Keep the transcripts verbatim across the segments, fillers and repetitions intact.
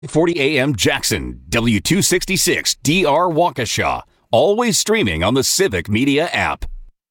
forty A M Jackson, W two sixty-six D R Waukesha. Always streaming on the Civic Media app.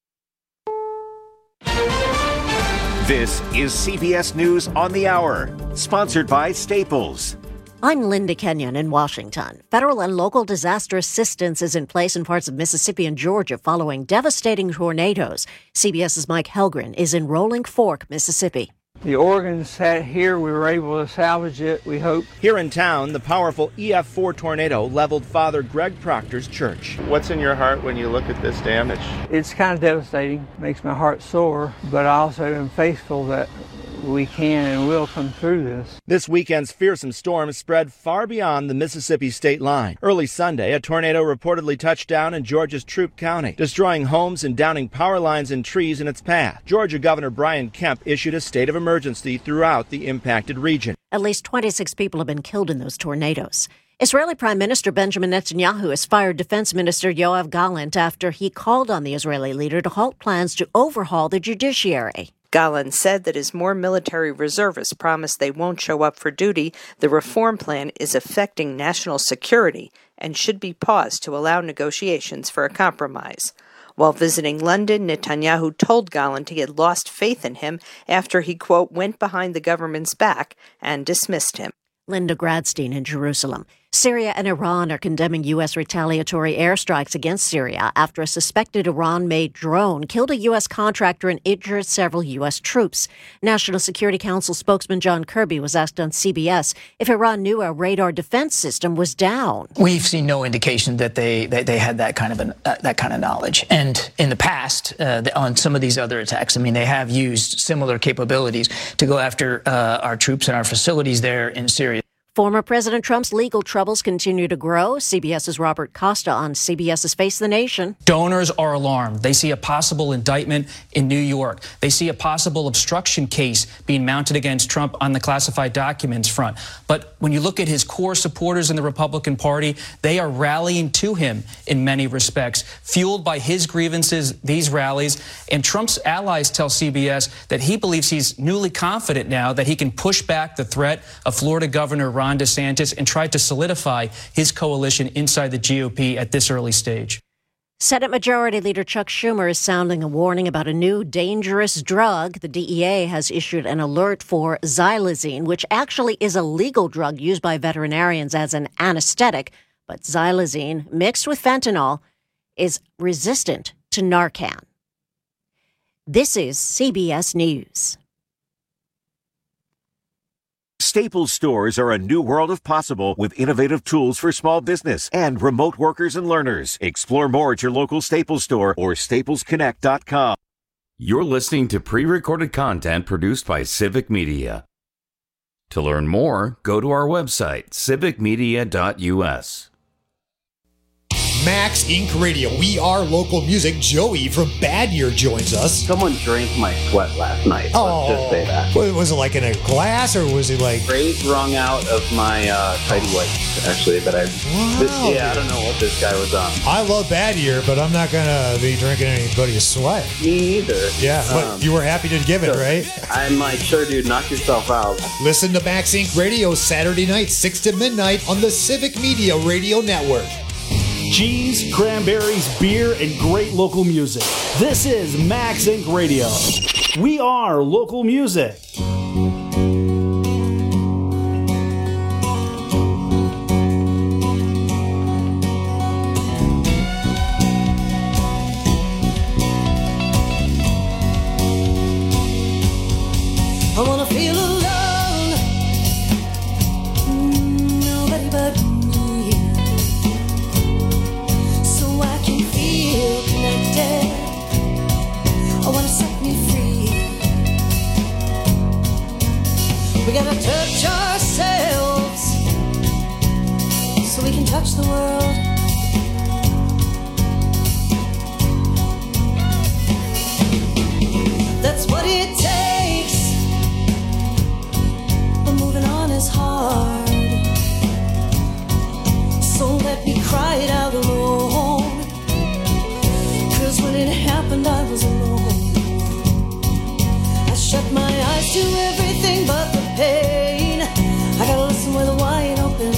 This is C B S News on the Hour, sponsored by Staples. I'm Linda Kenyon in Washington. Federal and local disaster assistance is in place in parts of Mississippi and Georgia following devastating tornadoes. CBS's Mike Helgren is in Rolling Fork, Mississippi. The organ sat here. We were able to salvage it, we hope. Here in town, the powerful E F four tornado leveled Father Greg Proctor's church. What's in your heart when you look at this damage? It's kind of devastating. Makes my heart sore, but I also am faithful that we can and will come through this. This weekend's fearsome storm spread far beyond the Mississippi state line. Early Sunday, a tornado reportedly touched down in Georgia's Troup County, destroying homes and downing power lines and trees in its path. Georgia Governor Brian Kemp issued a state of emergency throughout the impacted region. At least twenty-six people have been killed in those tornadoes. Israeli Prime Minister Benjamin Netanyahu has fired Defense Minister Yoav Gallant after he called on the Israeli leader to halt plans to overhaul the judiciary. Gallant said that as more military reservists promise they won't show up for duty, the reform plan is affecting national security and should be paused to allow negotiations for a compromise. While visiting London, Netanyahu told Gallant he had lost faith in him after he, quote, went behind the government's back and dismissed him. Linda Gradstein in Jerusalem. Syria and Iran are condemning U S retaliatory airstrikes against Syria after a suspected Iran-made drone killed a U S contractor and injured several U S troops. National Security Council spokesman John Kirby was asked on C B S if Iran knew a radar defense system was down. We've seen no indication that they that they had that kind of an, uh, that kind of knowledge. And in the past, uh, on some of these other attacks, I mean, they have used similar capabilities to go after uh, our troops and our facilities there in Syria. Former President Trump's legal troubles continue to grow. CBS's Robert Costa on CBS's Face the Nation. Donors are alarmed. They see a possible indictment in New York. They see a possible obstruction case being mounted against Trump on the classified documents front. But when you look at his core supporters in the Republican Party, they are rallying to him in many respects, fueled by his grievances, these rallies. And Trump's allies tell C B S that he believes he's newly confident now that he can push back the threat of Florida Governor Ron DeSantis and tried to solidify his coalition inside the G O P at this early stage. Senate Majority Leader Chuck Schumer is sounding a warning about a new dangerous drug. The D E A has issued an alert for xylazine, which actually is a legal drug used by veterinarians as an anesthetic. But xylazine, mixed with fentanyl, is resistant to Narcan. This is C B S News. Staples stores are a new world of possible with innovative tools for small business and remote workers and learners. Explore more at your local Staples store or staples connect dot com. You're listening to pre-recorded content produced by Civic Media. To learn more, go to our website, civic media dot u s. Max Incorporated. Radio. We are local music. Joey from Bad Year joins us. Someone drank my sweat last night. Oh, let's just say that. Was it like in a glass or was it like... Straight wrung out of my uh, tidy whities, actually. That I, wow. This, yeah, I don't know what this guy was on. I love Bad Year, but I'm not going to be drinking anybody's sweat. Me either. Yeah, but um, you were happy to give it, so right? I'm like, sure, dude, knock yourself out. Listen to Max Incorporated. Radio Saturday night, six to midnight on the Civic Media Radio Network. Cheese, cranberries, beer, and great local music. This is Max Incorporated. Radio. We are local music. I wanna feel alone. Mm, nobody but me. So I can feel connected. I wanna set me free. We gotta touch ourselves so we can touch the world. That's what it takes. But moving on is hard. So let me cry it out alone. Cause when it happened I was alone. I shut my eyes to everything but the pain. I gotta listen with a wide open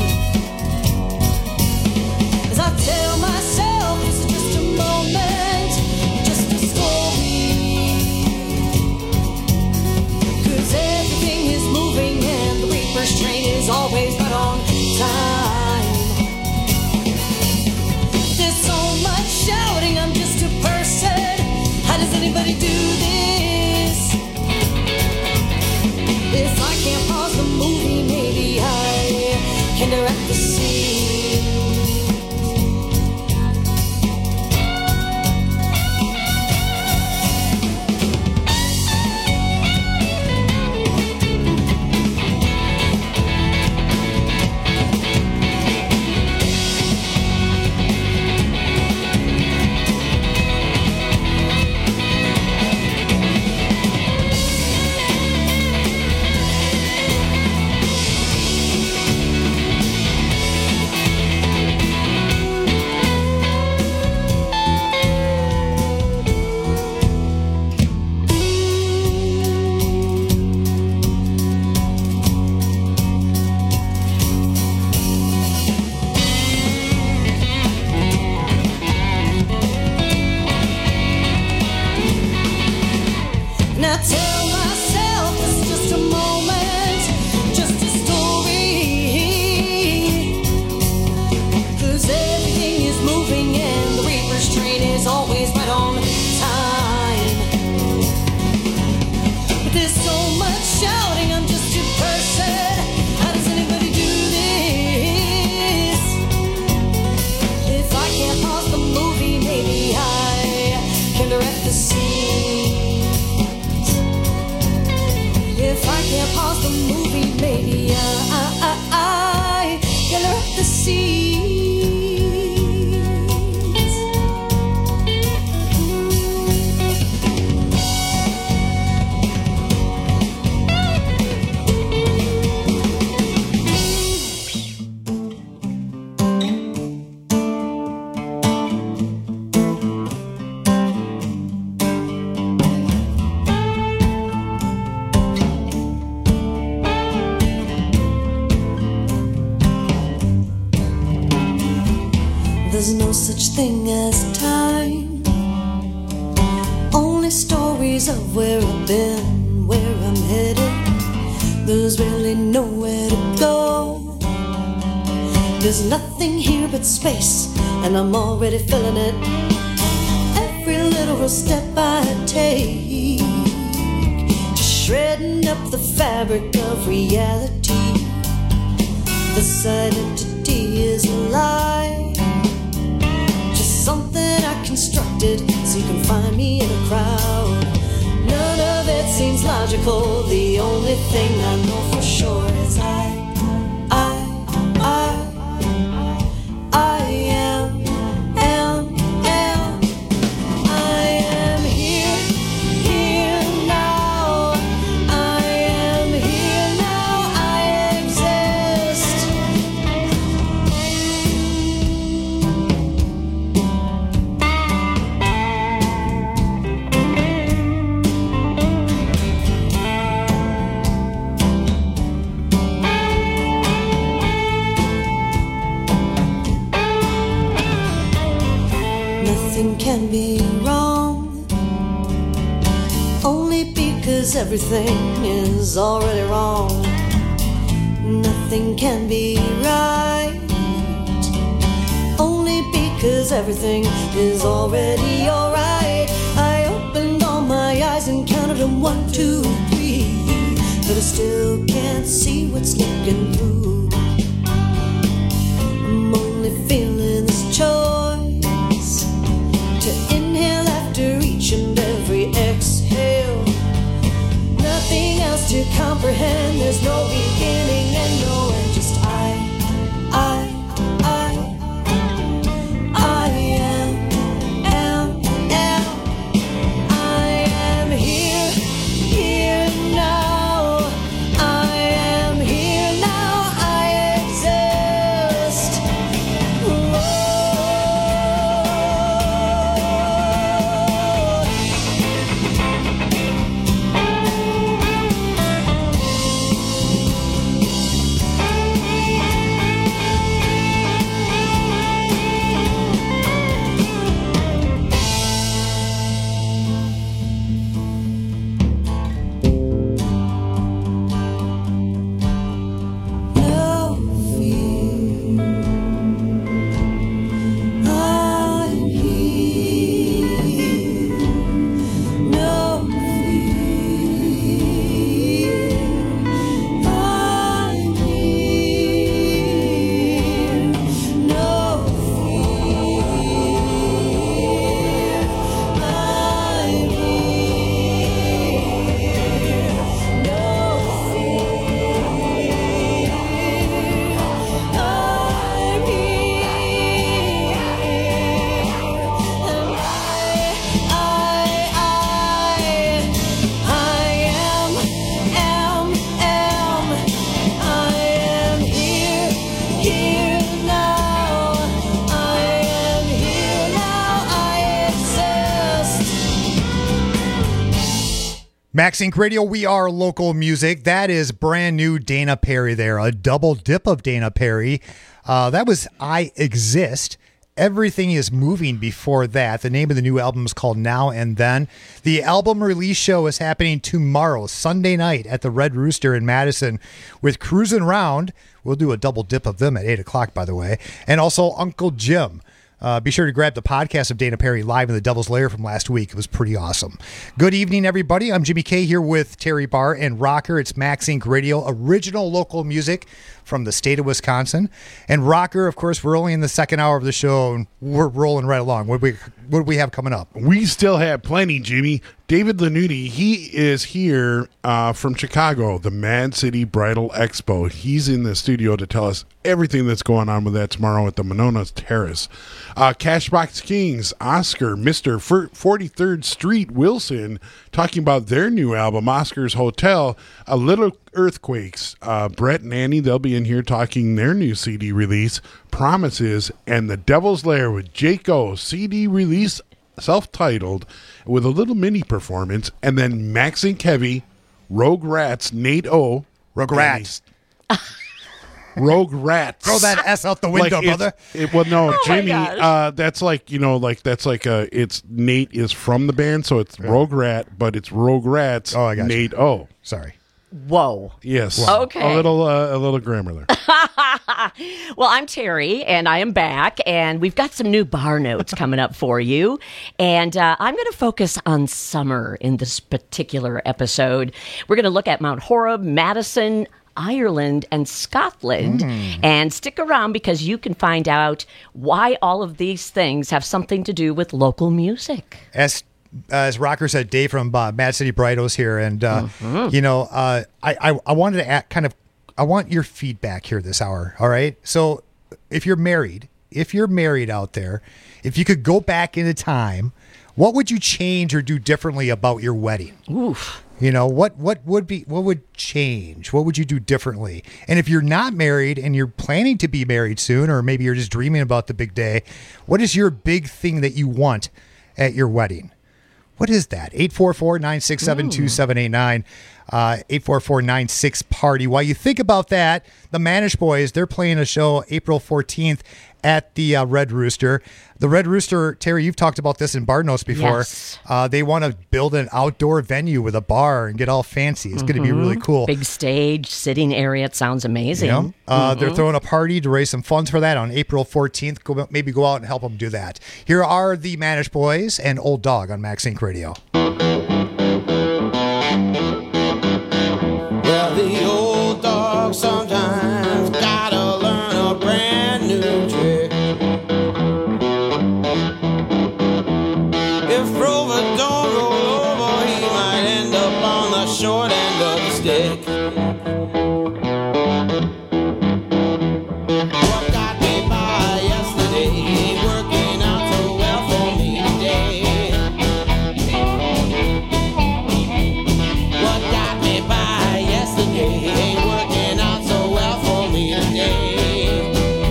As I tell myself it's just a moment, just a story. 'Cause everything is moving and the reaper's train is always right on time. There's so much shouting, I'm just a person. How does anybody do this? If I can't pause the movie, maybe I can direct the scene. Now tell myself it's just a moment, just a story. 'Cause everything is moving and the reaper's train is always right on time. But there's so much shouting, I'm just a person. How does anybody do this? If I can't pause the movie, maybe I can direct the scene. If I can't pause the movie, maybe I, I, I, I can direct the scenes. There's no such thing as time, only stories of where I've been, where I'm headed. There's really nowhere to go. There's nothing here but space, and I'm already feeling it. Every little step I take, just shredding up the fabric of reality. This identity is a lie, something I constructed so you can find me in a crowd. None of it seems logical. The only thing I know for sure is I, I, I, I am, am, am. I am here, here now. I am here now. I exist. Nothing can be wrong, only because everything is already wrong. Nothing can be right, only because everything is already alright. I opened all my eyes and counted them one, two, three, but I still can't see what's looking through. I'm only feeling this choice to inhale after each and every exhale. Nothing else to comprehend. There's no beginning and no end. Just I, I, I, I am, am, am. I am here, here now. I am here now. I Max Inc Radio, we are local music. That is brand new Dana Perry there, a double dip of Dana Perry. Uh, that was I Exist. Everything is Moving before that. The name of the new album is called Now and Then. The album release show is happening tomorrow, Sunday night at the Red Rooster in Madison with Cruisin' Round. We'll do a double dip of them at eight o'clock, by the way. And also Uncle Jim. Uh, be sure to grab the podcast of Dana Perry live in the Devil's Lair from last week. It was pretty awesome. Good evening, everybody. I'm Jimmy K here with Terry Barr and Rocker. It's Max Inc Radio, original local music from the state of Wisconsin. And Rocker, of course, we're only in the second hour of the show, and we're rolling right along. What do we, what do we have coming up? We still have plenty, Jimmy. David Lanuti, he is here uh, from Chicago, the Mad City Bridal Expo. He's in the studio to tell us everything that's going on with that tomorrow at the Monona Terrace. Uh, Cashbox Kings, Oscar, Mister forty-third Street, Wilson, talking about their new album, Oscar's Hotel, A Little Earthquakes. Uh, Brett and Annie, they'll be in here talking their new C D release, Promises, and The Devil's Lair with Jake O, C D release, self-titled, with a little mini performance, and then Max Inc Heavy, Rogue Rats, Nate O. Rogue Rats. Rogue Rats. Throw that S out the window, like brother. It, well, no, Oh Jimmy, uh, that's like, you know, like, that's like, a, it's Nate is from the band, so it's yeah. Rogue Rat, but it's Rogue Rats, oh, I got Nate you. O. Sorry. Whoa. Yes. Wow. Okay. A little, uh, a little grammar there. Well, I'm Terry, and I am back, and we've got some new bar notes coming up for you. And uh, I'm going to focus on summer in this particular episode. We're going to look at Mount Horeb, Madison, Ireland, and Scotland. Mm. And stick around because you can find out why all of these things have something to do with local music. As as Rocker said, Dave from uh, Mad City Bridals here, and uh, mm-hmm. you know, uh, I, I I wanted to act kind of. I want your feedback here this hour. All right. So if you're married, if you're married out there, if you could go back into time, what would you change or do differently about your wedding? Oof. You know, what, what would be, what would change? What would you do differently? And if you're not married and you're planning to be married soon, or maybe you're just dreaming about the big day, what is your big thing that you want at your wedding? What is that? eight four four, nine six seven, two seven eight nine. Uh, eight four four nine six party. While you think about that, the Manish Boys, they're playing a show April fourteenth at the uh, Red Rooster. The Red Rooster, Terry, you've talked about this in Bar Notes before. Yes. Uh, they want to build an outdoor venue with a bar and get all fancy. It's mm-hmm. going to be really cool. Big stage, sitting area. It sounds amazing. You know? uh, mm-hmm. They're throwing a party to raise some funds for that on April fourteenth. Go, maybe go out and help them do that. Here are the Manish Boys and Old Dog on Max Inc Radio. Well, the old dog sometimes gotta learn a brand new trick. If Rover don't roll over, he might end up on the short end of the stick. What got me by yesterday ain't working out so well for me today. What got me by yesterday ain't working out so well for me today.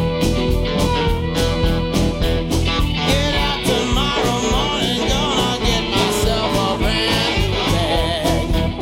Get out tomorrow morning, gonna get myself a brand new bag.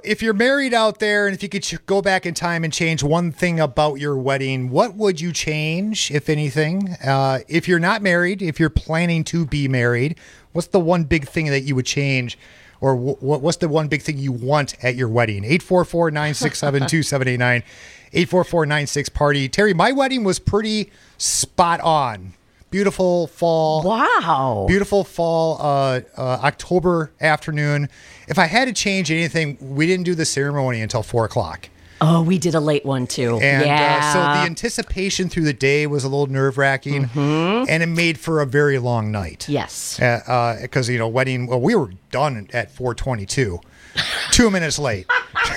if you're married out there, and if you could ch- go back in time and change one thing about your wedding, what would you change, if anything? Uh, if you're not married, if you're planning to be married, what's the one big thing that you would change? Or w- what's the one big thing you want at your wedding? eight four four, nine six seven, two seven eight nine. eight four four, nine six party. Terry, my wedding was pretty spot on. Beautiful fall. Wow. Beautiful fall uh, uh, October afternoon. If I had to change anything, we didn't do the ceremony until four o'clock. Oh, we did a late one too. And yeah. uh, so the anticipation through the day was a little nerve-wracking, mm-hmm. and it made for a very long night. Yes. Because, uh, uh, you know, wedding, well, we were done at four twenty-two. Two minutes late.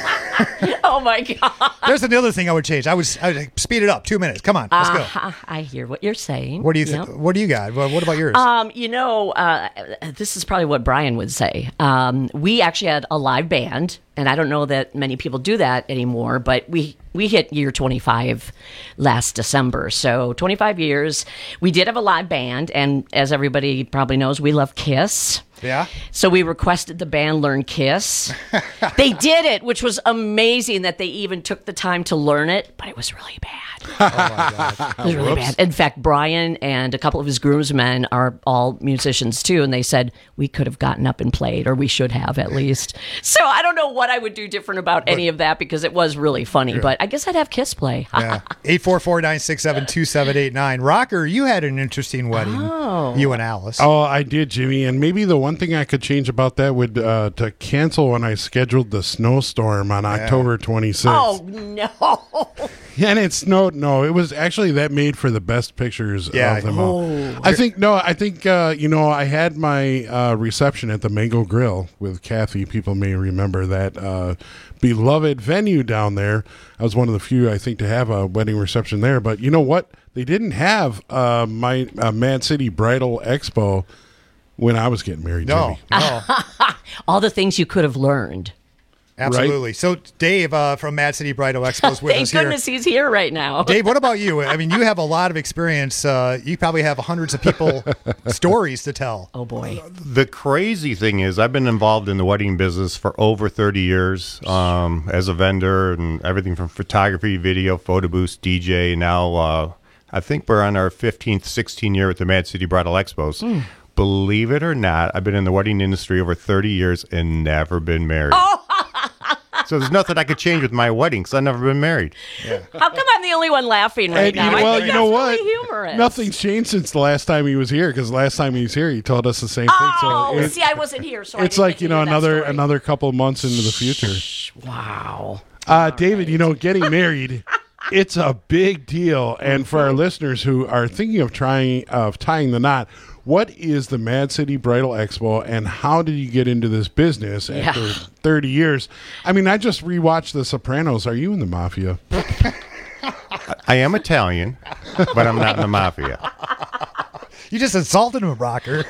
Oh, my God. There's another thing I would change. I would, I would speed it up. Two minutes. Come on. Let's go. Uh, I hear what you're saying. What do you think? Yep. What do you got? What, what about yours? Um, you know, uh, this is probably what Brian would say. Um, we actually had a live band, and I don't know that many people do that anymore, but we we hit year twenty-five last December. So twenty-five years. We did have a live band, and as everybody probably knows, we love Kiss. Yeah. So we requested the band learn Kiss. They did it, which was amazing that they even took the time to learn it, but it was really bad. Oh, my God. It was really bad. In fact, Brian and a couple of his groomsmen are all musicians too, and they said we could have gotten up and played, or we should have at least. So I don't know what I would do different about but, any of that, because it was really funny, yeah. But I guess I'd have Kiss play. Yeah. eight four four, nine six seven, two seven eight nine. Rocker, you had an interesting wedding. Oh. You and Alice. Oh, I did, Jimmy. And maybe the one thing I could change about that would uh, to cancel when I scheduled the snowstorm on yeah. October twenty-sixth. Oh, no. And it snowed. No, it was actually that made for the best pictures yeah. of them oh. all. I think, no, I think, uh, you know, I had my uh, reception at the Mango Grill with Kathy. People may remember that uh, beloved venue down there. I was one of the few, I think, to have a wedding reception there. But you know what? They didn't have uh, my uh, Mad City Bridal Expo when I was getting married. No, Jimmy. no. All the things you could have learned. Absolutely. Right? So, Dave uh, from Mad City Bridal Expo is with Thank us here. goodness he's here right now. Dave, what about you? I mean, you have a lot of experience. Uh, you probably have hundreds of people stories to tell. Oh, boy. The crazy thing is I've been involved in the wedding business for over thirty years um, as a vendor, and everything from photography, video, photo booths, D J. Now uh, I think we're on our fifteenth, sixteenth year at the Mad City Bridal Expos. Mm. Believe it or not, I've been in the wedding industry over thirty years and never been married. Oh! So there's nothing I could change with my wedding because I've never been married. Yeah. How come I'm the only one laughing right And, now? you know, I well, think you know that's what? really humorous. Nothing's changed since the last time he was here, because last time he was here, he told us the same thing. Oh, So it, see, I wasn't here, so I it's didn't like, get to you know, hear that another story. another couple of months into the future. Wow. Uh, David, you know, getting married, it's a big deal. And for our listeners who are thinking of trying of tying the knot, what is the Mad City Bridal Expo, and how did you get into this business after Yeah. thirty years? I mean, I just rewatched The Sopranos. Are you in the mafia? I am Italian, but I'm not in the mafia. You just insulted him, Rocker.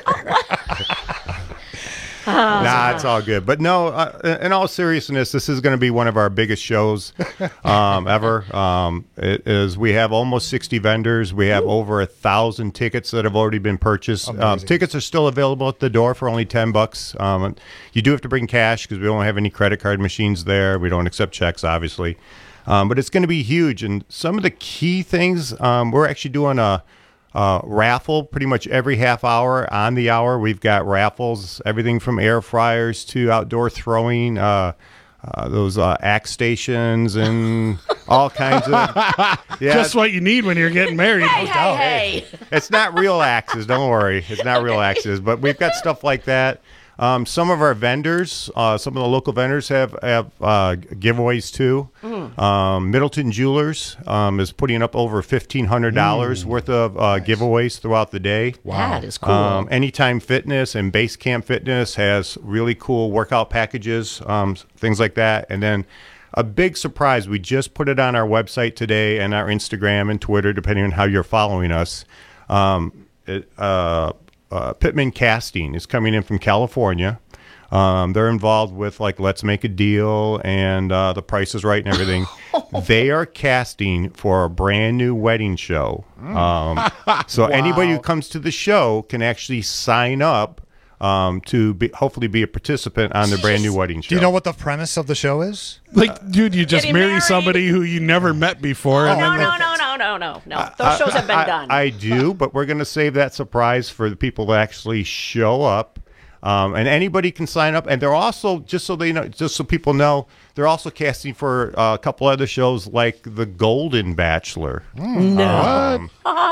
Nah, it's all good. But no, uh, in all seriousness, this is going to be one of our biggest shows um, ever. Um, it is. We have almost sixty vendors. We have Ooh. over a thousand tickets that have already been purchased. Um, tickets are still available at the door for only ten bucks. Um, you do have to bring cash because we don't have any credit card machines there. We don't accept checks, obviously. Um, but it's going to be huge. And some of the key things, um, we're actually doing a Uh, raffle pretty much every half hour on the hour. We've got raffles, everything from air fryers to outdoor throwing, uh, uh, those uh, axe stations and all kinds of. Yeah, just what you need when you're getting married. Hey, hey, hey. It's not real axes. Don't worry. It's not real axes, but we've got stuff like that. Um, some of our vendors, uh, some of the local vendors have, have uh, giveaways too. Mm. Um, Middleton Jewelers um, is putting up over fifteen hundred dollars mm. worth of uh, nice. giveaways throughout the day. Wow. That is cool. Um, Anytime Fitness and Base Camp Fitness has really cool workout packages, um, things like that. And then a big surprise, we just put it on our website today and our Instagram and Twitter, depending on how you're following us. Um, it, uh, Uh, Pittman Casting is coming in from California. Um, they're involved with like Let's Make a Deal and uh, The Price is Right and everything. They are casting for a brand new wedding show. Um, so Wow. anybody who comes to the show can actually sign up um, to be, hopefully be a participant on the brand new wedding show. Do you know what the premise of the show is? Like, dude, you just Getting marry married. somebody who you never met before. Oh, and no, then no, no, no, no, no, no. Those shows have been I, done. I do, but we're going to save that surprise for the people that actually show up. Um, and anybody can sign up. And they're also, just so they know, just so people know, they're also casting for uh, a couple other shows like The Golden Bachelor. No. Um,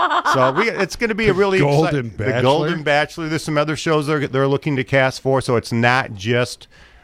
so we, it's going to be a really Golden exci- Bachelor? The Golden Bachelor. There's some other shows they're they're looking to cast for. So it's not just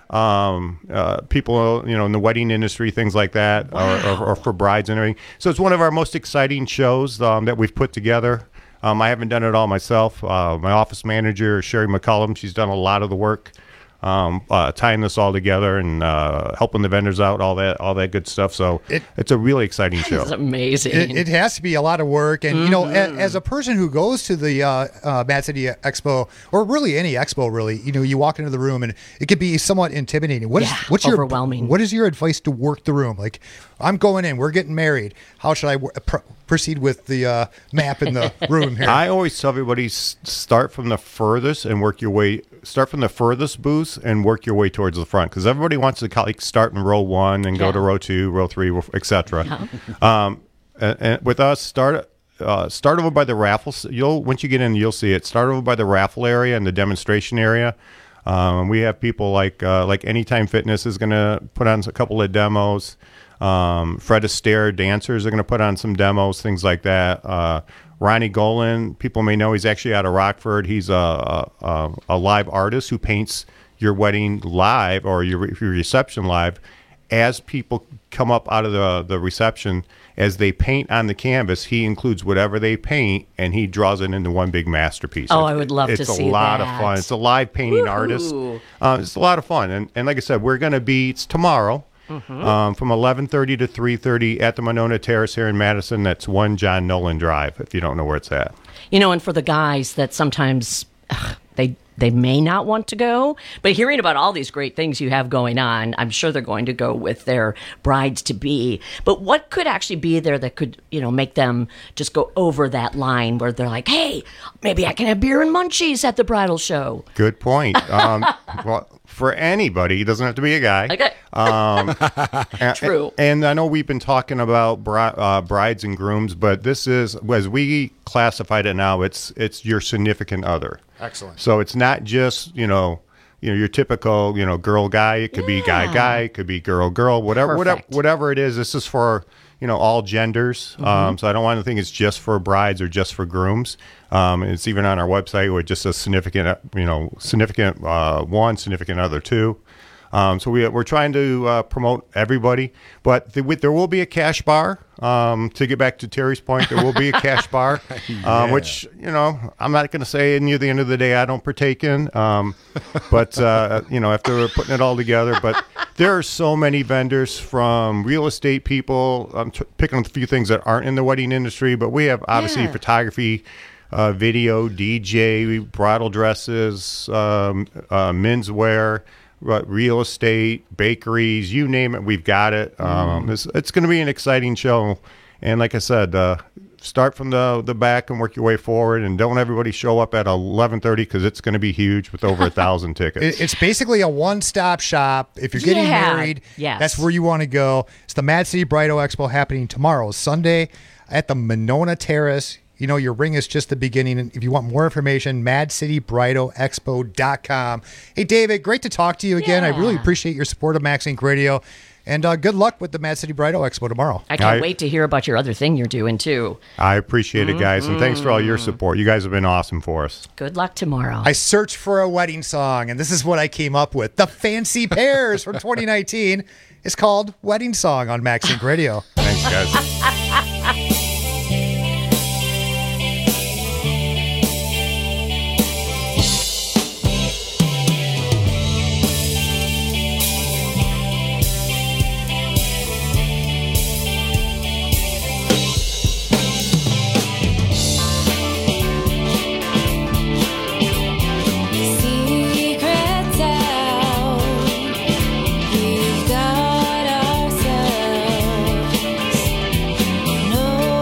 um, uh, people, you know, in the wedding industry, things like that, Wow. or, or, or for brides and everything. So it's one of our most exciting shows um, that we've put together. Um, I haven't done it all myself. Uh, my office manager, Sherry McCullum, she's done a lot of the work, um, uh, tying this all together and uh, helping the vendors out, all that, all that good stuff. So It- it's a really exciting show. It's amazing. It, it has to be a lot of work, and you know, a, Mhm. as a person who goes to the uh, uh, Mad City Expo or really any expo, really, you know, you walk into the room and it could be somewhat intimidating. What is Yeah, what's overwhelming. your what is your advice to work the room? Like, I'm going in, we're getting married. How should I w- pr- proceed with the uh, map in the room here? I always tell everybody s- start from the furthest and work your way. Start from the furthest booth and work your way towards the front because everybody wants to like start in row one and go Yeah. to row two, row three, et cetera. Um, and, and with us, start uh, start over by the raffle. s- You'll once you get in, you'll see it. Start over by the raffle area and the demonstration area. Um, we have people like uh, like Anytime Fitness is going to put on a couple of demos. Um, Fred Astaire dancers are going to put on some demos, things like that. Uh, Ronnie Golan, people may know he's actually out of Rockford. He's a, a, a live artist who paints your wedding live or your, your reception live. As people come up out of the, the reception, as they paint on the canvas, he includes whatever they paint and he draws it into one big masterpiece. Oh, It's- I would love it's to a see lot that. of fun. It's a live painting artist. Woohoo. Uh, it's a lot of fun. And, and like I said, we're going to be, it's tomorrow. Mhm. Um, from eleven thirty to three thirty at the Monona Terrace here in Madison. That's one John Nolan Drive, if you don't know where it's at. You know, and for the guys that sometimes ugh, they they may not want to go, but hearing about all these great things you have going on, I'm sure they're going to go with their brides to be. But what could actually be there that could, you know, make them just go over that line where they're like, hey, maybe I can have beer and munchies at the bridal show? Good point. Um, well, for anybody, it doesn't have to be a guy. Okay. Um, and, True. And I know we've been talking about bri- uh, brides and grooms, but this is, as we classified it now, it's it's your significant other. Excellent. So it's not just, you know, you know, your typical, you know, girl guy. It could be guy Yeah. guy. It could be girl girl. Whatever, whatever, Perfect. whatever it is. This is for, you know, all genders. Um, so I don't want to think it's just for brides or just for grooms. Um, it's even on our website where it just says significant, uh, you know, significant uh, one, significant other two. Um, so we, we're trying to uh, promote everybody, but the, with, there will be a cash bar. Um, to get back to Terry's point, there will be a cash bar, um, which, you know, I'm not going to say near the end of the day I don't partake in, um, but, uh, you know, after we're putting it all together. But there are so many vendors, from real estate people. I'm t- picking up a few things that aren't in the wedding industry, but we have obviously Yeah. photography, uh, video, D J, bridal dresses, um, uh, menswear, uh, real estate, bakeries, you name it, we've got it. Um, it's it's going to be an exciting show. And like I said, uh, start from the, the back and work your way forward. And don't everybody show up at eleven thirty because it's going to be huge with over a thousand tickets. It- It's basically a one-stop shop. If you're getting Yeah. married, Yes. that's where you want to go. It's the Mad City Bridal Expo happening tomorrow, Sunday, at the Monona Terrace. You know, your ring is just the beginning. And if you want more information, mad city bridal expo dot com. Hey, David, great to talk to you again. I really Yeah. appreciate your support of Max Inc Radio. And uh, good luck with the Mad City Bridal Expo tomorrow. I can't I- wait to hear about your other thing you're doing, too. I appreciate it, guys. And thanks for all your support. You guys have been awesome for us. Good luck tomorrow. I searched for a wedding song, and this is what I came up with. The Fancy Pairs from twenty nineteen is called Wedding Song on Max Inc Radio. Thanks, guys. Secrets out, we've got ourselves. No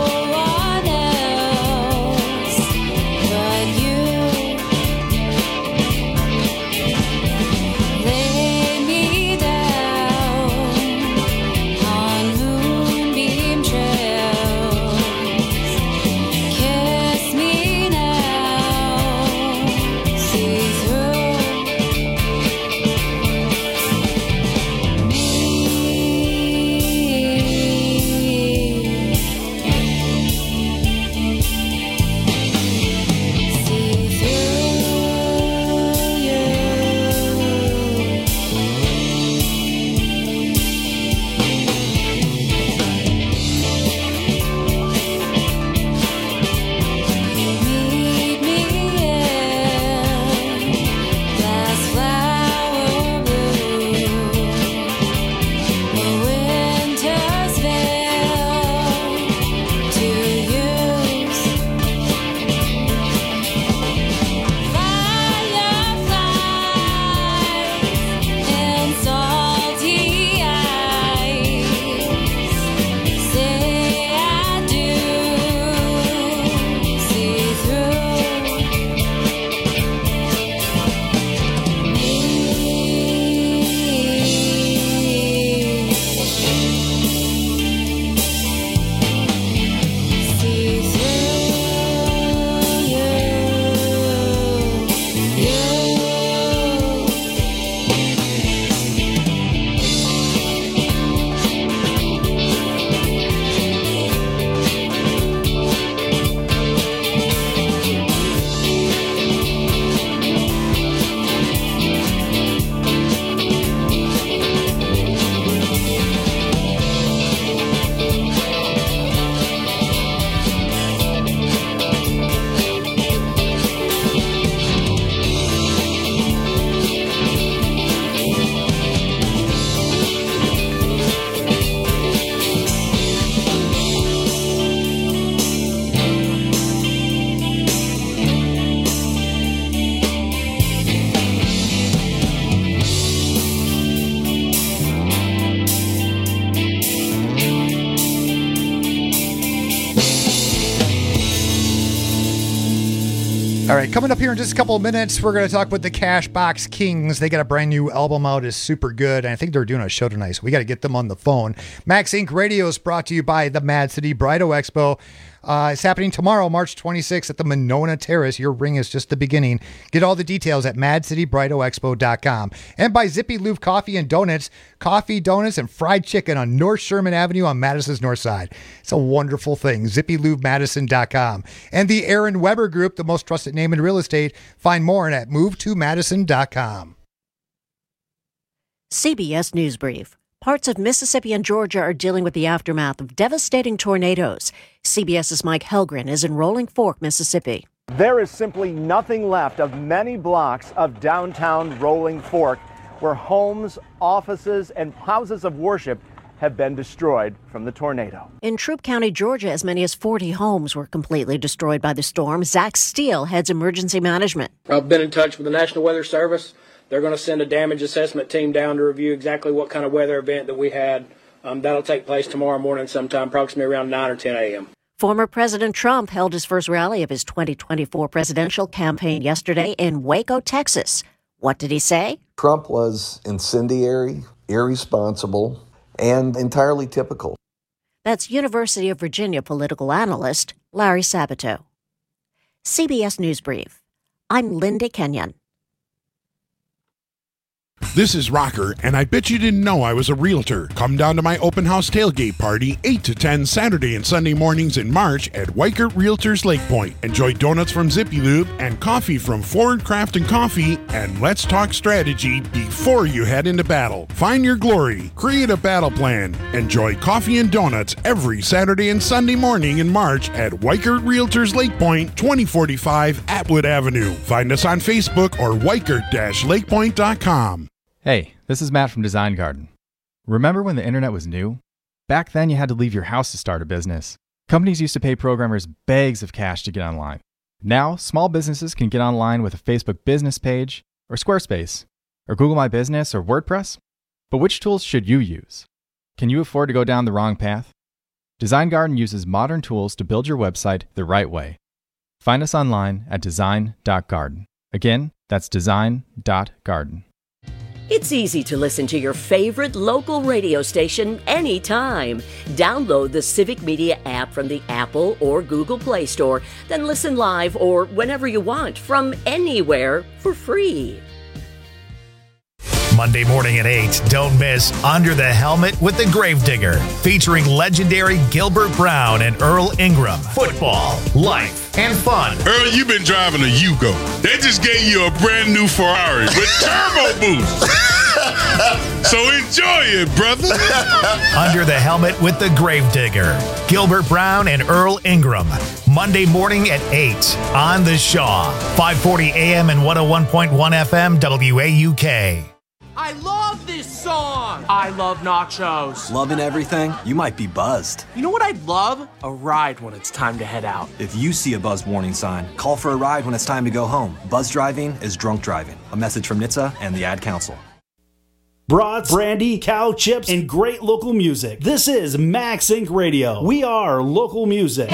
All right, coming up here in just a couple of minutes, we're going to talk with the Cashbox Kings. They got a brand new album out, is super good, and I think they're doing a show tonight, so we got to get them on the phone. Max Inc Radio is brought to you by the Mad City Bridal Expo. Uh, it's happening tomorrow, March twenty-sixth at the Monona Terrace. Your ring is just the beginning. Get all the details at mad city bridal expo dot com. And by Zippy Lube Coffee and Donuts. Coffee, donuts, and fried chicken on North Sherman Avenue on Madison's north side. It's a wonderful thing. zippy lube madison dot com. And the Aaron Weber Group, the most trusted name in real estate. Find more at move to madison dot com. C B S News Brief. Parts of Mississippi and Georgia are dealing with the aftermath of devastating tornadoes. CBS's Mike Helgren is in Rolling Fork, Mississippi. There is simply nothing left of many blocks of downtown Rolling Fork, where homes, offices, and houses of worship have been destroyed from the tornado. In Troup County, Georgia, as many as forty homes were completely destroyed by the storm. Zach Steele heads emergency management. I've been in touch with the National Weather Service. They're going to send a damage assessment team down to review exactly what kind of weather event that we had. Um, that'll take place tomorrow morning sometime, approximately around nine or ten a.m. Former President Trump held his first rally of his twenty twenty-four presidential campaign yesterday in Waco, Texas. What did he say? Trump was incendiary, irresponsible, and entirely typical. That's University of Virginia political analyst Larry Sabato. C B S News Brief. I'm Linda Kenyon. This is Rocker, and I bet you didn't know I was a realtor. Come down to my open house tailgate party, eight to ten Saturday and Sunday mornings in March at Weichert Realtors Lake Point. Enjoy donuts from Zippy Lube and coffee from Forward Craft and Coffee, and let's talk strategy before you head into battle. Find your glory, create a battle plan. Enjoy coffee and donuts every Saturday and Sunday morning in March at Weichert Realtors Lake Point, twenty forty-five Atwood Avenue. Find us on Facebook or weichert dash lakepoint dot com. Hey, this is Matt from Design Garden. Remember when the internet was new? Back then you had to leave your house to start a business. Companies used to pay programmers bags of cash to get online. Now, small businesses can get online with a Facebook business page, or Squarespace, or Google My Business, or WordPress. But which tools should you use? Can you afford to go down the wrong path? Design Garden uses modern tools to build your website the right way. Find us online at design dot garden. Again, that's design dot garden. It's easy to listen to your favorite local radio station anytime. Download the Civic Media app from the Apple or Google Play Store, then listen live or whenever you want from anywhere for free. Monday morning at eight, don't miss Under the Helmet with the Gravedigger, featuring legendary Gilbert Brown and Earl Ingram. Football, life, and fun. Earl, you've been driving a Yugo. They just gave you a brand new Ferrari with turbo boost. So enjoy it, brother. Under the Helmet with the Gravedigger, Gilbert Brown and Earl Ingram. Monday morning at eight on The Shaw, five forty a.m. and one oh one point one F M W A U K. I love this song! I love nachos. Loving everything? You might be buzzed. You know what I'd love? A ride when it's time to head out. If you see a buzz warning sign, call for a ride when it's time to go home. Buzz driving is drunk driving. A message from N H T S A and the Ad Council. Brats, brandy, cow chips, and great local music. This is Max Incorporated. Radio. We are local music.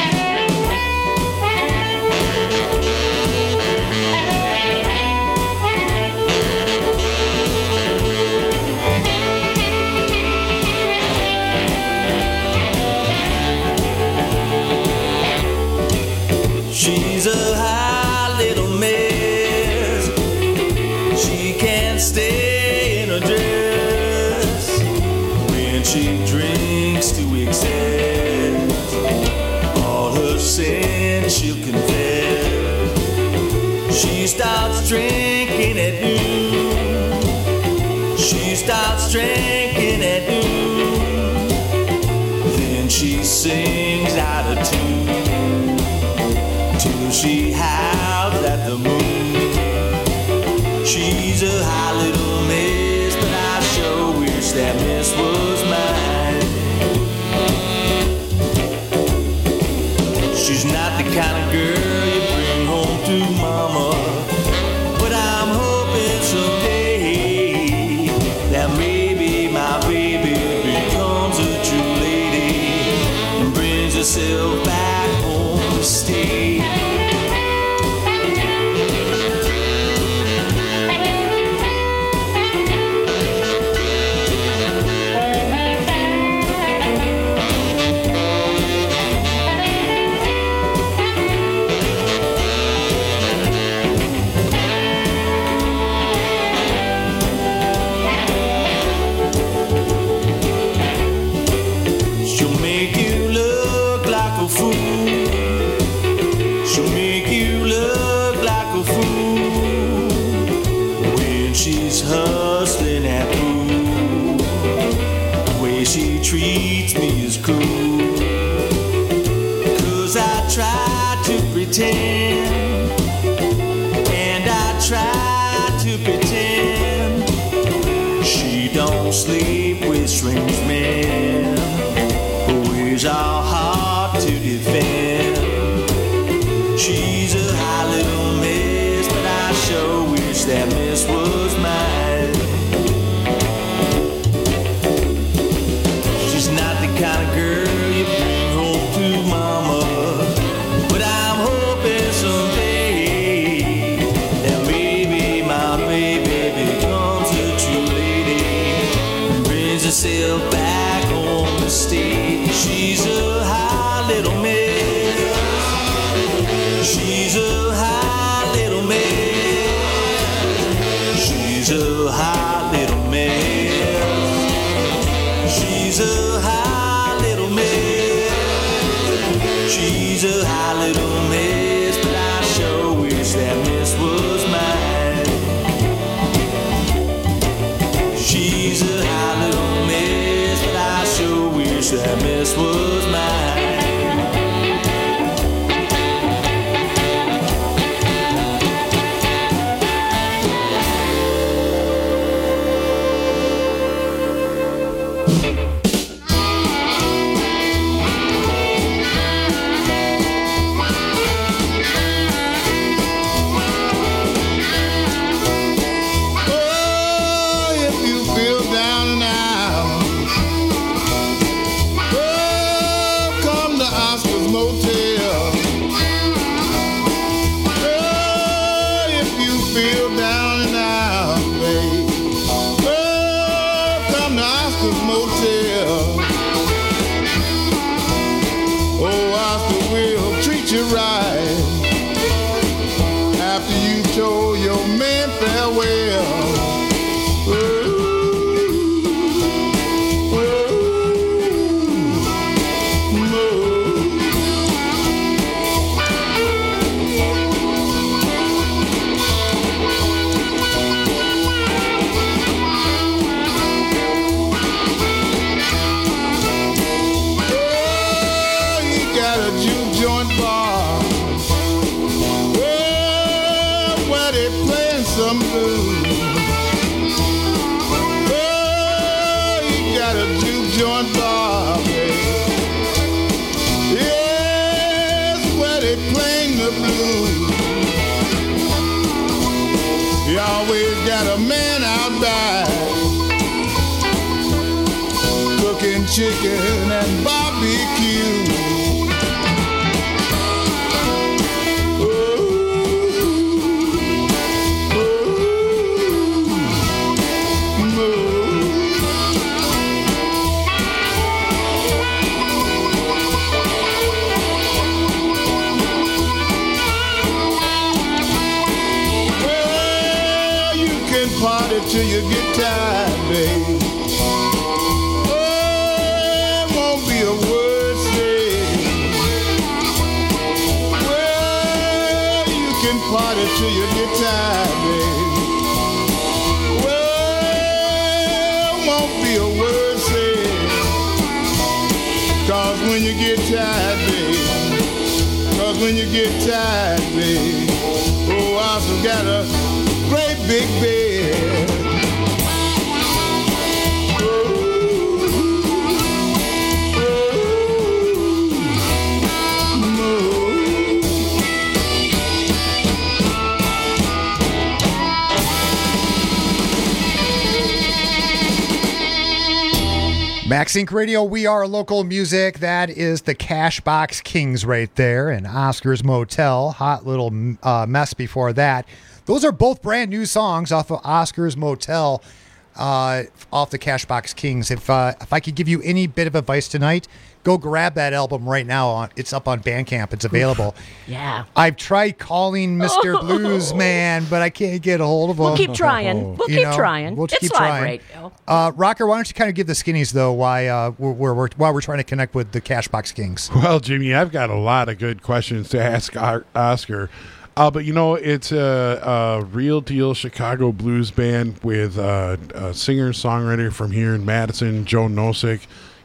She's a high little mess. She can't stay in a dress. When she drinks to excess, all her sins she'll confess. She starts drinking at noon. She starts drinking at noon. Then she sings out of tune till she howls at the moon. She's a high little miss, but I sure wish that miss was mine. She's not the kind of girl you bring home to mama, but I'm hoping someday that maybe my baby becomes a true lady and brings herself back home to stay. treats me as cruel. Cause I try to pretend, and I try to pretend she don't sleep with strange men. Always all hard to defend. She's a high little miss, but I sure wish that miss was mine. She's not the kind of girl you bring home to mama, but I'm hoping someday that maybe my baby becomes a true lady and brings herself back home to stay. She's a high little miss. She's a high little miss. She's a high little miss. She's a high little miss. She's a high little miss, but I sure wish that miss was mine. She's a high little miss, but I sure wish that miss was mine. Chicken and barbecue. Oh, oh, well, you can party till you get tired, babe. Party till you get tired, babe. Well, won't be a word said. Cause when you get tired, babe. Cause when you get tired, babe. Oh, I still got a great big bed. Max Inc Radio, we are local music. That is the Cashbox Kings right there, and Oscar's Motel, Hot Little uh, Mess before that. Those are both brand new songs off of Oscar's Motel, uh, off the Cashbox Kings. If uh, if I could give you any bit of advice tonight, go grab that album right now. It's up on Bandcamp. It's available. Yeah. I've tried calling Mister Oh. Blues Man, but I can't get a hold of him. We'll keep trying. We'll You keep know, trying. We'll it's keep live trying. radio. Uh, Rocker, why don't you kind of give the skinnies, though, why uh, we're, we're, while we're trying to connect with the Cashbox Kings? Well, Jimmy, I've got a lot of good questions to ask Oscar. Uh, but, you know, it's a, a real deal Chicago blues band with uh, a singer-songwriter from here in Madison, Joe Nosek.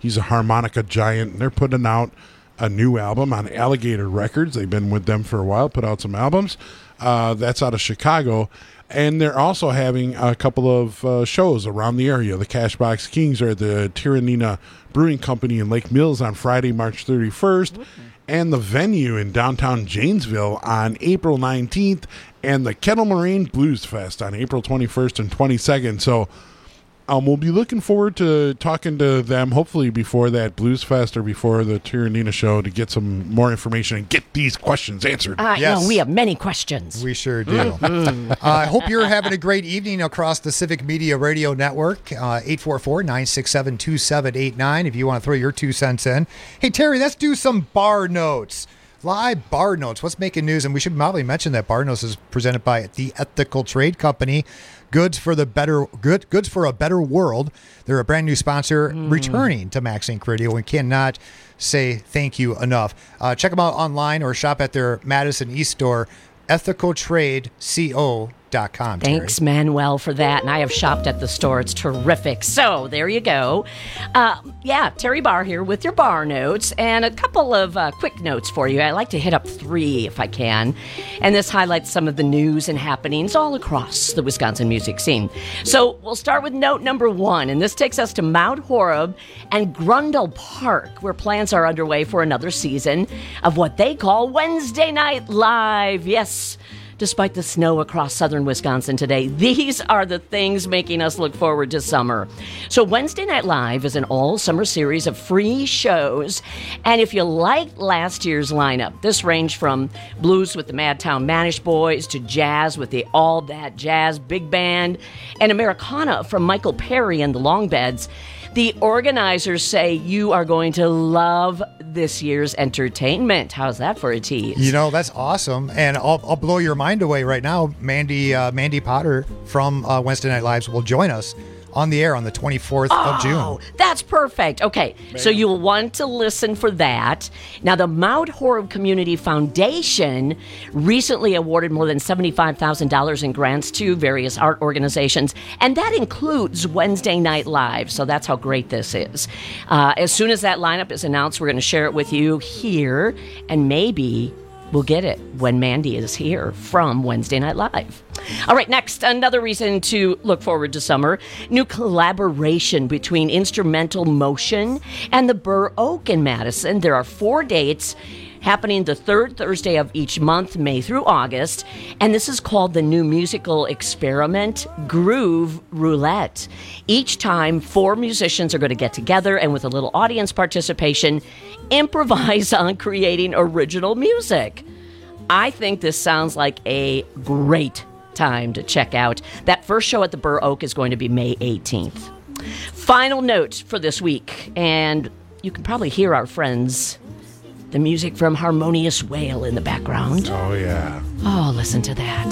He's a harmonica giant, and they're putting out a new album on Alligator Records. They've been with them for a while, put out some albums. Uh, that's out of Chicago. And they're also having a couple of uh, shows around the area. The Cashbox Kings are at the Tiranina Brewing Company in Lake Mills on Friday, March thirty-first. Okay. And the Venue in downtown Janesville on April nineteenth. And the Kettle Moraine Blues Fest on April twenty-first and twenty-second. So um, we'll be looking forward to talking to them, hopefully before that Blues Fest or before the Tiranina show, to get some more information and get these questions answered. Uh, yes. No, we have many questions. We sure do. Mm-hmm. uh, I hope you're having a great evening across the Civic Media Radio Network. Uh, eight four four, nine six seven, two seven eight nine if you want to throw your two cents in. Hey, Terry, let's do some bar notes. Live bar notes. What's making news? And we should probably mention that bar notes is presented by the Ethical Trade Company. Goods for the better good goods for a better world. They're a brand new sponsor mm. returning to Max Inc Radio and cannot say thank you enough. Uh, check them out online or shop at their Madison East store, ethical trade co dot com. Thanks, Manuel, for that. And I have shopped at the store. It's terrific. So there you go. Uh, yeah, Terry Barr here with your bar notes and a couple of uh, quick notes for you. I like to hit up three if I can. And this highlights some of the news and happenings all across the Wisconsin music scene. So we'll start with note number one. And this takes us to Mount Horeb and Grundle Park, where plans are underway for another season of what they call Wednesday Night Live. Yes. Despite the snow across southern Wisconsin today, these are the things making us look forward to summer. So Wednesday Night Live is an all-summer series of free shows. And if you liked last year's lineup, this ranged from blues with the Madtown Manish Boys to jazz with the All That Jazz Big Band and Americana from Michael Perry and the Longbeds. The organizers say you are going to love this year's entertainment. How's that for a tease? You know, that's awesome. And I'll, I'll blow your mind away right now. Mandy uh, Mandy Potter from uh, Wednesday Night Lives will join us on the air on the twenty-fourth oh, of June. That's perfect. Okay, Man. So you'll want to listen for that. Now, the Mount Horeb Community Foundation recently awarded more than seventy-five thousand dollars in grants to various art organizations, and that includes Wednesday Night Live, so that's how great this is. Uh, as soon as that lineup is announced, we're going to share it with you here, and maybe we'll get it when Mandy is here from Wednesday Night Live. All right, next, another reason to look forward to summer. New collaboration between Instrumental Motion and the Burr Oak in Madison. There are four dates happening the third Thursday of each month, May through August. And this is called the new musical experiment, Groove Roulette. Each time, four musicians are going to get together and with a little audience participation, improvise on creating original music. I think this sounds like a great time to check out. That first show at the Burr Oak is going to be May eighteenth. Final note for this week, and you can probably hear our friends, the music from Harmonious Whale in the background. Oh, yeah. Oh, listen to that.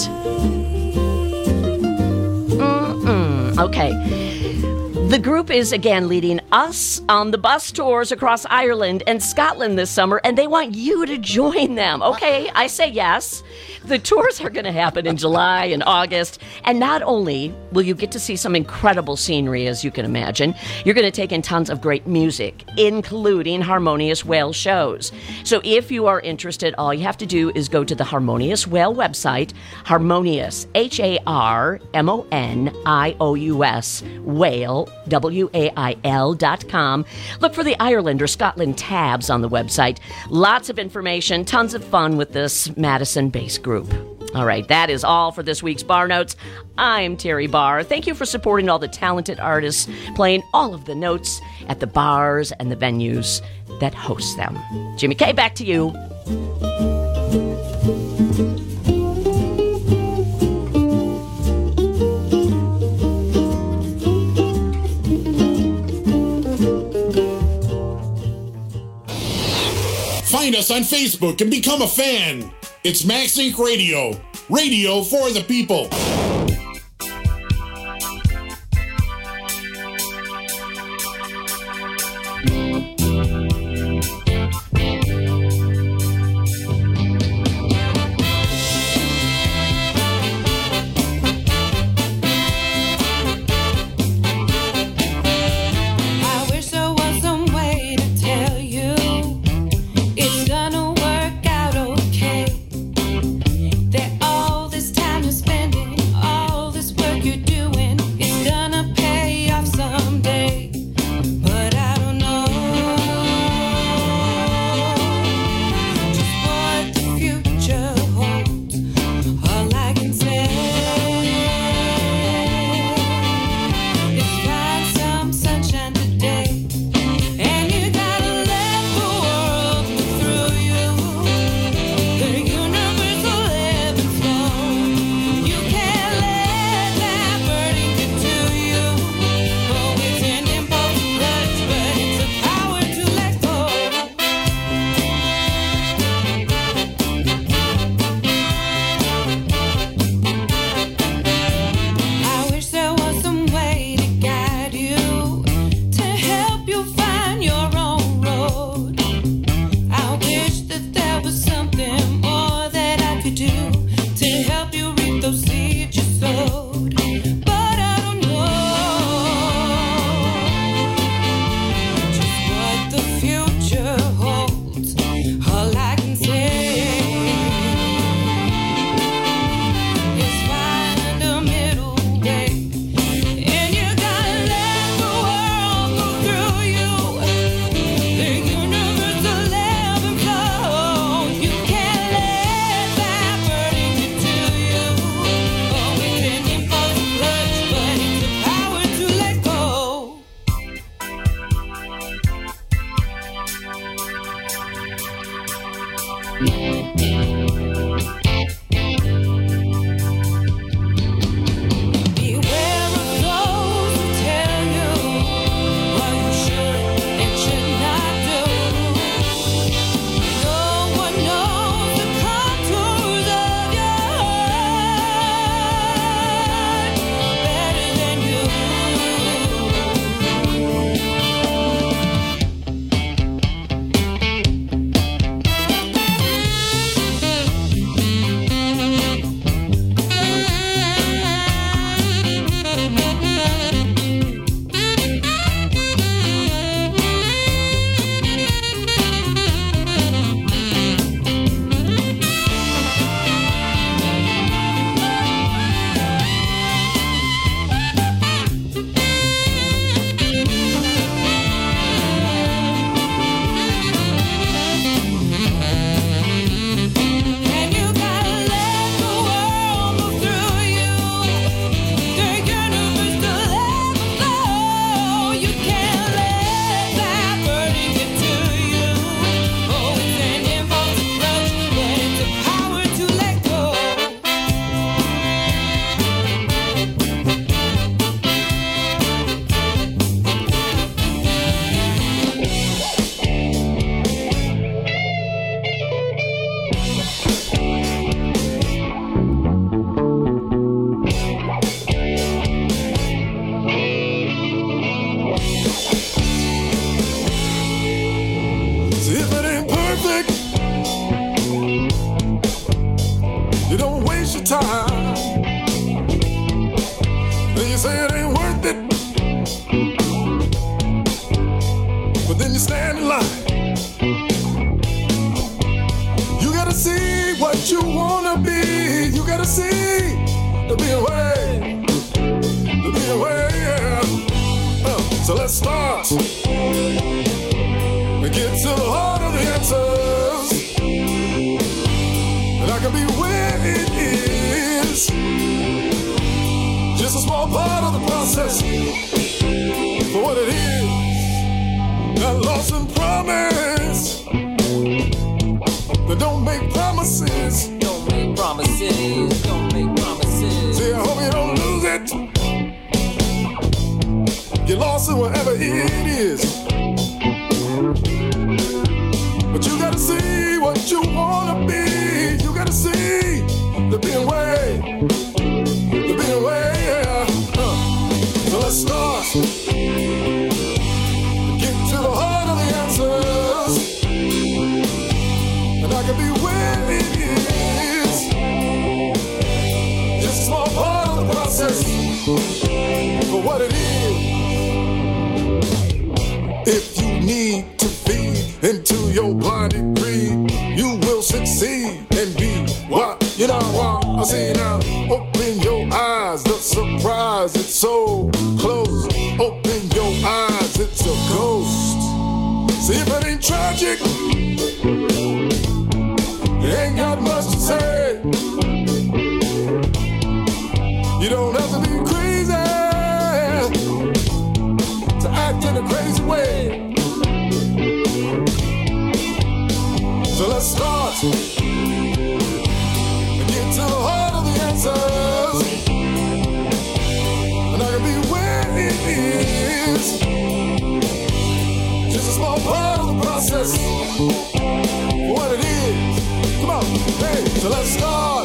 Mm-mm. Okay. The group is again leading us on the bus tours across Ireland and Scotland this summer, and they want you to join them. Okay, I say yes. The tours are going to happen in July and August, and not only will you get to see some incredible scenery, as you can imagine, you're going to take in tons of great music, including Harmonious Whale shows. So if you are interested, all you have to do is go to the Harmonious Whale website, Harmonious, H A R M O N I O U S, Whale, W A I L dot com. Look for the Ireland or Scotland tabs on the website. Lots of information, tons of fun with this Madison-based group. All right, that is all for this week's Bar Notes. I'm Terry Barr. Thank you for supporting all the talented artists playing all of the notes at the bars and the venues that host them. Jimmy K, back to you. Find us on Facebook and become a fan. It's Max Inc Radio. Radio for the people. I wish there was some way could do to help you reap those seeds you sowed. But I don't know just what the future holds. All I can say is find a middle way. And you gotta let the world go through you. The universe will ebb and flow. You can't let that burden get to you. Always thinking for the clutch, but it's the power to let go. Beware of those who tell you what you should and should not do. No one knows the contours of your heart better than you. And you gotta let the world move through you. The universe will ebb and flow. You can't let that burden get to you. Always thinking for the clutch, but it's the power to let go. See, if it ain't perfect, you don't waste your time. Then you say it ain't worth it, but then you stand in line. You gotta see what you wanna be. You gotta see the be away, the be away, yeah. Uh, so let's start. We get to the heart of the answers, and I can be where it is. Just a small part of the process for what it is. Not lost in promise, but don't make promises. Don't make promises, don't make promises. See, I hope you don't lose it. Get lost in whatever it is. But you gotta see what you wanna be. You gotta see the being way, the being way, yeah. Uh, so let's start. Get to the heart of the answers, and I can be where it is. Just a small part of the process for what it is. If you need to feed into your blinded greed, you will succeed and be what you know what I see now. Open your eyes, the surprise, it's so close. Open your eyes, it's a ghost. See, if it ain't tragic, you ain't got much to say. You don't have to be crazy to act in a crazy way. So let's start and get to the heart of the answers, and I can be where it is. Just a small part of the process for what it is. Come on, hey, so let's start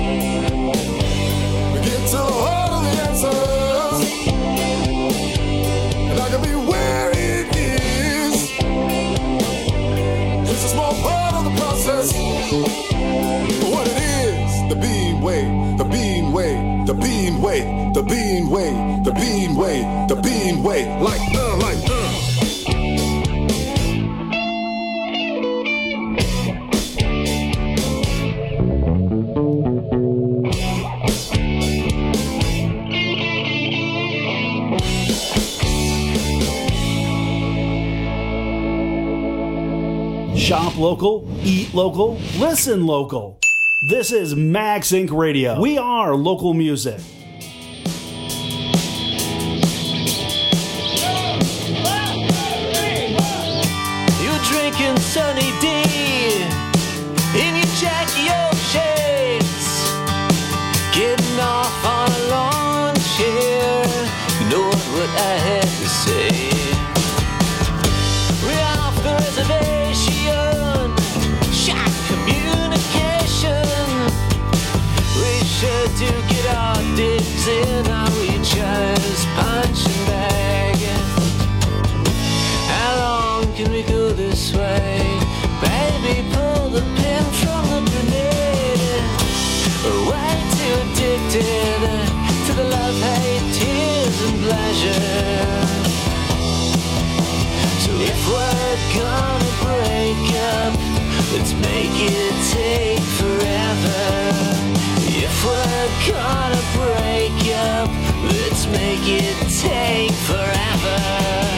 and get to the heart of the answers, and I can be where it is. Just a small part of the process for what it is. the bean way, the bean way, the bean way, the bean way, like uh, like uh. Shop local, eat local, listen local. This is Max Incorporated. Radio. We are local music. You're drinking Sunny D in your Jackie O shades, getting off on a lawn chair. You know what I had to say. We're off the reservation, shot communication. We should do get our dibs in our each other's punching bag. How long can we go this way? Baby, pull the pin from the grenade. We're way too addicted to the love, hate, tears, and pleasure. So if we're gonna break up, let's make it take forever. If we're gonna break up, let's make it take forever.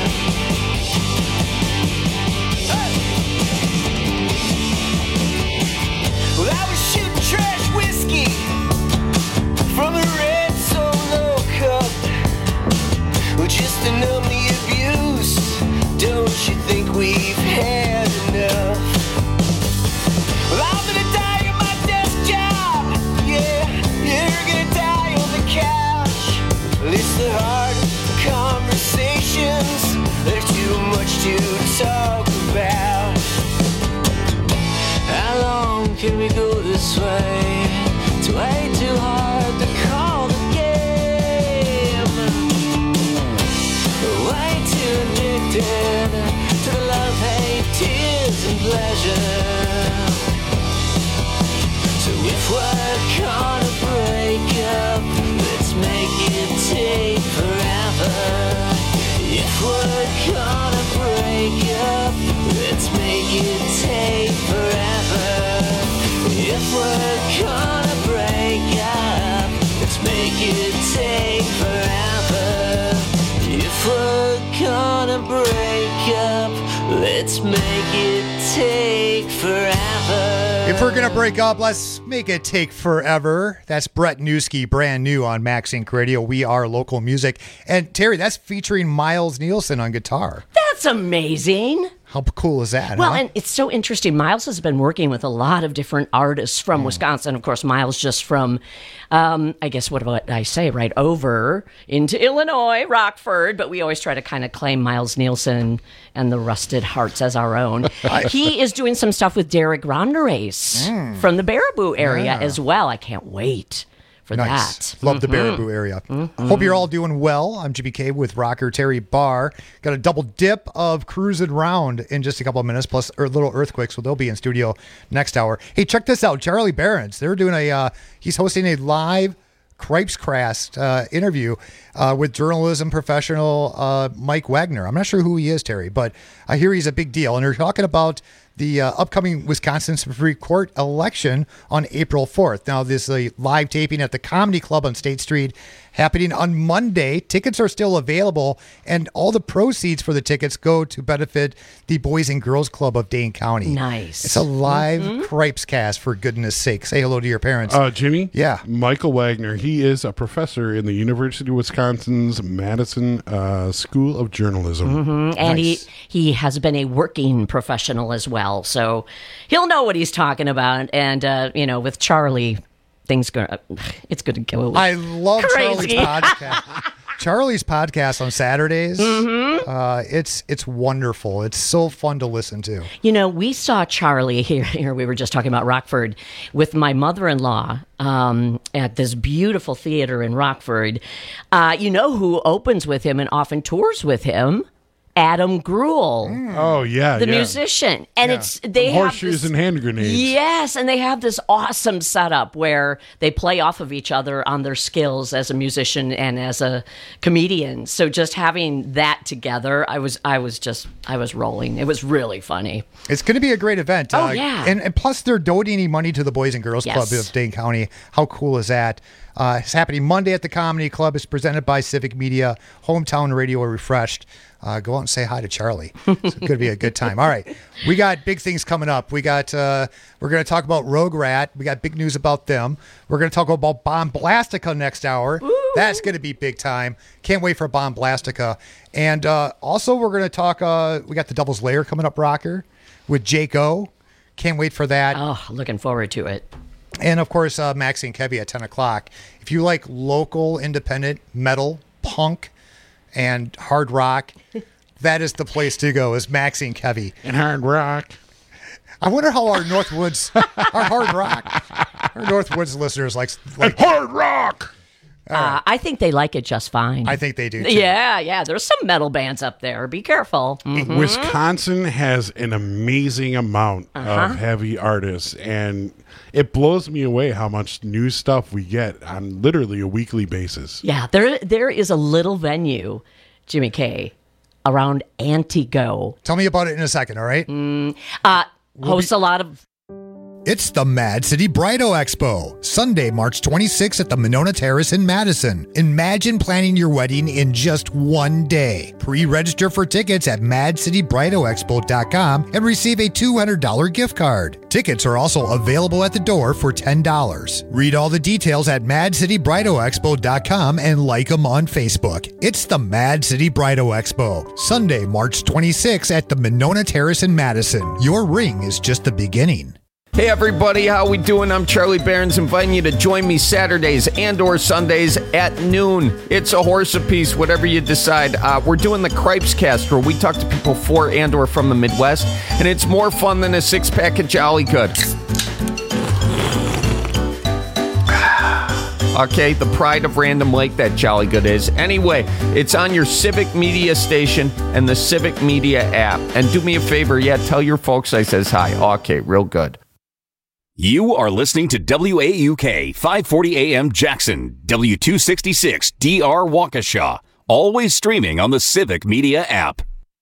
Well, I was shooting trash whiskey from a red Solo cup, well, just to numb the abuse. Don't you think we've had enough? Well, I'm gonna die on my desk job. Yeah, you're gonna die on the couch. Well, it's the hard conversations. There's too much to talk about. How long can we go this way? It's way too hard to call the game. Way too addicted to the love, hate, tears, and pleasure. So if we're gonna break up, let's make it take forever. If we're gonna break up, let's make it take forever. If we're gonna break up, let's make it take forever. If we're gonna break up, let's make it take forever. If we're gonna break up, let's make it take forever. That's Brett Newski, brand new on Max Inc Radio. We are local music. And Terry, that's featuring Miles Nielsen on guitar. That's amazing. How cool is that? Well, huh? and it's so interesting. Miles has been working with a lot of different artists from Hmm. Wisconsin. Of course, Miles just from, um, I guess, what what I say, right over into Illinois, Rockford. But we always try to kind of claim Miles Nielsen and the Rusted Hearts as our own. He is doing some stuff with Derek Ronderes Mm. from the Baraboo area Yeah. as well. I can't wait for Nice. that. Love the Mhm. Baraboo area. Mhm. Hope you're all doing well. I'm G B K with rocker Terry Barr. Got a double dip of Cruising Round in just a couple of minutes, plus a little Earthquake, so they'll be in studio next hour. Hey, check this out. Charlie Barons. They're doing a, uh, he's hosting a live Cripescrast uh, interview uh, with journalism professional uh, Mike Wagner. I'm not sure who he is, Terry, but I hear he's a big deal. And they're talking about the uh, upcoming Wisconsin Supreme Court election on April fourth. Now, this is a live taping at the Comedy Club on State Street happening on Monday. Tickets are still available, and all the proceeds for the tickets go to benefit the Boys and Girls Club of Dane County. Nice. It's a live Mhm. Cripescast, for goodness sake. Say hello to your parents. Uh, Jimmy? Yeah. Michael Wagner. He is a professor in the University of Wisconsin's Madison uh, School of Journalism. Mhm. And Nice. he he has been a working professional as well, so he'll know what he's talking about. And uh, you know, with Charlie, things going it's going to go. I love crazy. Charlie's podcast. Charlie's podcast on Saturdays. Mhm. Uh, it's it's wonderful. It's so fun to listen to. You know, we saw Charlie here. Here we were just talking about Rockford with my mother-in-law um, at this beautiful theater in Rockford. Uh, you know who opens with him and often tours with him? Adam Gruel. Oh yeah, the yeah. musician, and Yeah. it's they From have horseshoes this, and hand grenades. Yes, and they have this awesome setup where they play off of each other on their skills as a musician and as a comedian. So just having that together, I was I was just I was rolling. It was really funny. It's going to be a great event. Oh, yeah. And, and plus, they're donating money to the Boys and Girls Yes. Club of Dane County. How cool is that? Uh, it's happening Monday at the Comedy Club. It's presented by Civic Media, Hometown Radio Refreshed. Uh, go out and say hi to Charlie. It's going to be a good time. All right. We got big things coming up. We got, uh, we're going to talk about Rogue Rat. We got big news about them. We're going to talk about Bomblastica next hour. Ooh. That's going to be big time. Can't wait for Bomblastica. And uh, also, we're going to talk, uh, we got the Devil's Lair coming up, Rocker, with Jake O. Can't wait for that. Oh, looking forward to it. And of course, uh, Maxie and Kevy at ten o'clock. If you like local, independent metal, punk, and hard rock, that is the place to go, is Maxie and Kevy. And hard rock. I wonder how our Northwoods, our hard rock, our Northwoods listeners like, like hard rock. Uh, I think they like it just fine. I think they do, too. Yeah, yeah. There's some metal bands up there. Be careful. Mhm. Wisconsin has an amazing amount Uh-huh. of heavy artists, and it blows me away how much new stuff we get on literally a weekly basis. Yeah, there there is a little venue, Jimmy K, around Antigo. Tell me about it in a second, all right? Mm, uh, hosts a lot of... It's the Mad City Brido Expo, Sunday, March twenty-sixth at the Monona Terrace in Madison. Imagine planning your wedding in just one day. Pre-register for tickets at mad city brido expo dot com and receive a two hundred dollars gift card. Tickets are also available at the door for ten dollars. Read all the details at mad city brido expo dot com and like them on Facebook. It's the Mad City Brido Expo, Sunday, March twenty-sixth at the Monona Terrace in Madison. Your ring is just the beginning. Hey everybody, how we doing? I'm Charlie Barons, inviting you to join me Saturdays and or Sundays at noon. It's a horse apiece, whatever you decide. Uh, we're doing the Cripes Cast, where we talk to people for and or from the Midwest, and it's more fun than a six-pack of Jolly Good. Okay, the pride of Random Lake, that Jolly Good is. Anyway, it's on your Civic Media station and the Civic Media app. And do me a favor, yeah, tell your folks I says hi. Okay, real good. You are listening to W A U K five forty A M Jackson, W two sixty-six D R Waukesha, always streaming on the Civic Media app.